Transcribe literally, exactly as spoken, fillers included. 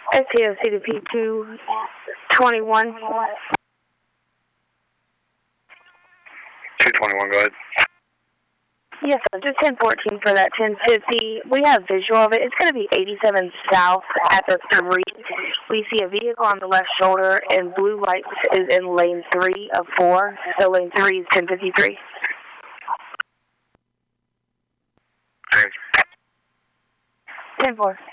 S T O C to P two twenty-one. two twenty-one, go ahead. Yes, sir. Just ten fourteen for that ten fifty. We have visual of it. It's going to be eighty-seven south at the three. We see a vehicle on the left shoulder, and blue lights is in lane three of four. So lane three is ten fifty-three. James. ten four.